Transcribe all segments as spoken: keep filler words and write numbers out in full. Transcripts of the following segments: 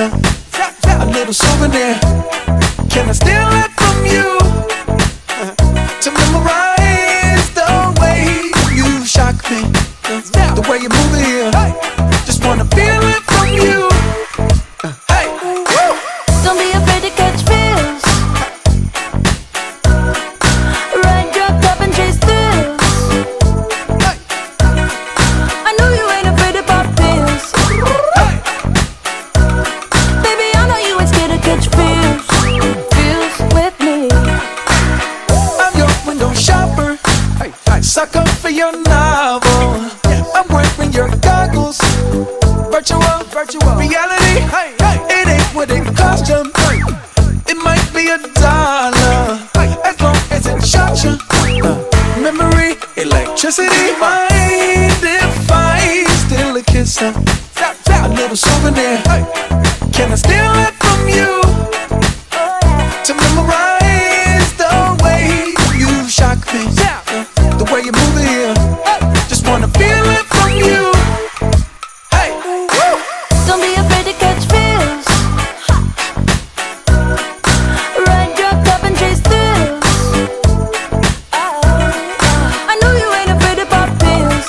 a, a little souvenir. Can I steal it from you to memorize the way you shock me, the way you move it here? Just wanna feel it from you. Hey, don't be afraid to catch feels. Ride your top and chase thrills. I know you ain't afraid to pop pills. Baby, I know you ain't scared to catch feels. Feels with me. I'm your window shopper, sucker for your novel. I'm wearing your goggles. Virtual, virtual reality. It ain't what it cost you. It might be a dollar, as long as it shot you. Uh, memory, electricity. Mind if I steal a kiss, uh, a little souvenir? Can I steal it from you to memorize the way you shock me, uh, the way you move it here? Just wanna feel it from you. Hey, don't be afraid to catch feels. Ride your top and chase thrills. I know you ain't afraid to pop pills.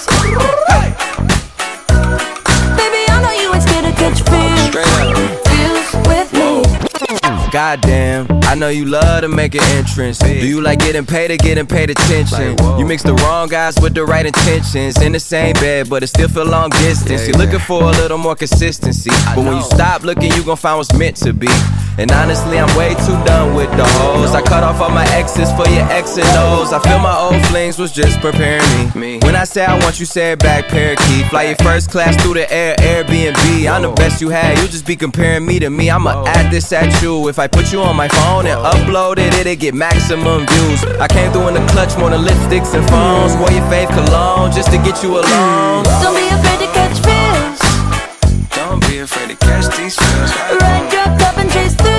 Baby, I know you ain't scared to catch feels. Feels with me. Goddamn, I know you love to make an entrance. Do you like getting paid or getting paid attention? You mix the wrong guys with the right intentions. In the same bed, but it still feel long distance. You're looking for a little more consistency, but when you stop looking, you gon' find what's meant to be. And honestly, I'm way too done with the hoes. I cut off all my exes for your X and O's. I feel my old flings was just preparing me. When I say I want you, say it back, parakeet. Fly your first class through the air, Airbnb. I'm the best you had, you'll just be comparing me to me. I'ma add this at you. If I put you on my phone and upload it, it'll get maximum views. I came through in the clutch, more than lipsticks and phones. Wore your fave cologne just to get you alone. Don't be afraid to catch feels. Don't be afraid to catch these feels. Ride your top and chase thrills.